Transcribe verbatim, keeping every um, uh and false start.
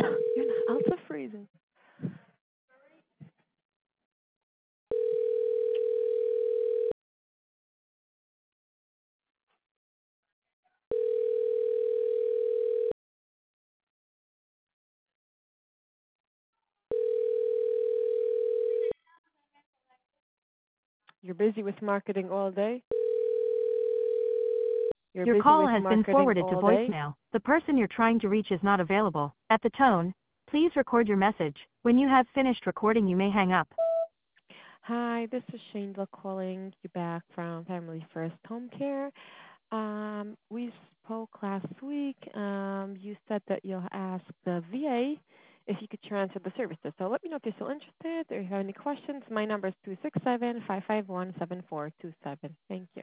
You're not also freezing. You're busy with marketing all day. You're Your busy call with has been marketing forwarded to all day. voicemail. The person you're trying to reach is not available. At the tone, please record your message. When you have finished recording, you may hang up. Hi, this is Shane calling you back from Family First Home Care. Um, we spoke last week. Um, you said that you'll ask the V A if you could transfer the services. So let me know if you're still interested or if you have any questions. My number is two six seven, five five one, seven four two seven. Thank you.